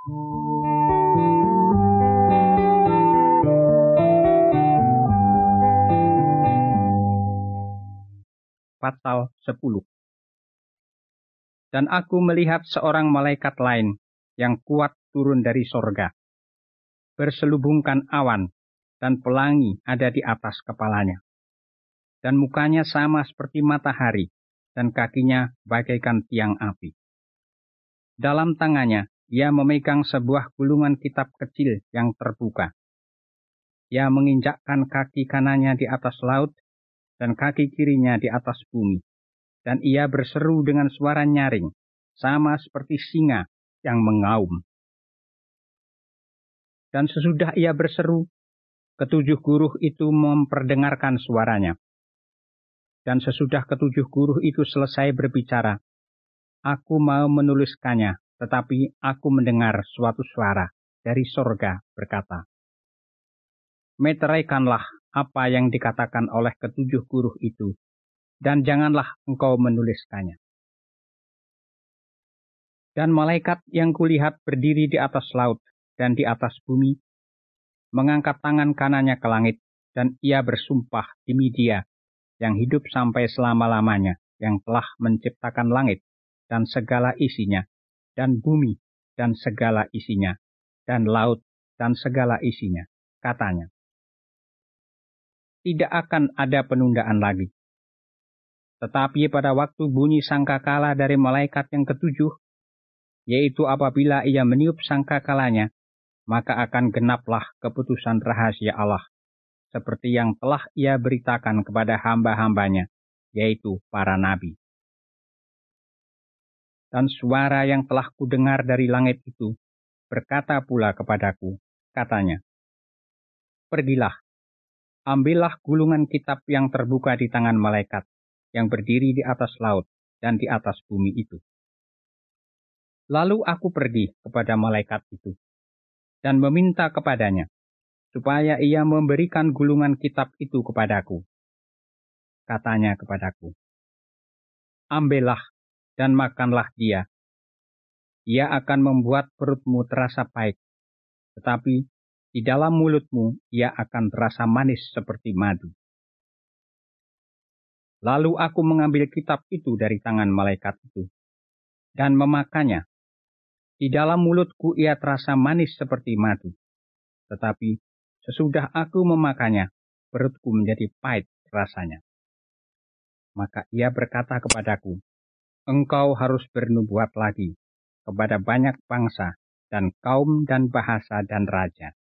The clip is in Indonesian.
Pasal 10. Dan aku melihat seorang malaikat lain yang kuat turun dari sorga, berselubungkan awan, dan pelangi ada di atas kepalanya. Dan mukanya sama seperti matahari, dan kakinya bagaikan tiang api. Dalam tangannya, ia memegang sebuah gulungan kitab kecil yang terbuka. Ia menginjakkan kaki kanannya di atas laut, dan kaki kirinya di atas bumi. Dan ia berseru dengan suara nyaring, sama seperti singa yang mengaum. Dan sesudah ia berseru, ketujuh guruh itu memperdengarkan suaranya. Dan sesudah ketujuh guruh itu selesai berbicara, aku mau menuliskannya, tetapi aku mendengar suatu suara dari sorga berkata, meteraikanlah apa yang dikatakan oleh ketujuh guruh itu, dan janganlah engkau menuliskannya. Dan malaikat yang kulihat berdiri di atas laut dan di atas bumi, mengangkat tangan kanannya ke langit, dan ia bersumpah demi Dia yang hidup sampai selama-lamanya, yang telah menciptakan langit dan segala isinya, dan bumi dan segala isinya, dan laut dan segala isinya. Katanya, tidak akan ada penundaan lagi. Tetapi pada waktu bunyi sangkakala dari malaikat yang ketujuh, yaitu apabila ia meniup sangkakalanya, maka akan genaplah keputusan rahasia Allah, seperti yang telah ia beritakan kepada hamba-hambanya, yaitu para nabi. Dan suara yang telah kudengar dari langit itu berkata pula kepadaku, katanya, pergilah, ambillah gulungan kitab yang terbuka di tangan malaikat, yang berdiri di atas laut dan di atas bumi itu. Lalu aku pergi kepada malaikat itu, dan meminta kepadanya, supaya ia memberikan gulungan kitab itu kepadaku. Katanya kepadaku, ambillah dan makanlah dia. Ia akan membuat perutmu terasa pahit, tetapi di dalam mulutmu ia akan terasa manis seperti madu. Lalu aku mengambil kitab itu dari tangan malaikat itu, dan memakannya. Di dalam mulutku ia terasa manis seperti madu, tetapi sesudah aku memakannya, perutku menjadi pahit rasanya. Maka ia berkata kepadaku, engkau harus bernubuat lagi kepada banyak bangsa dan kaum dan bahasa dan raja.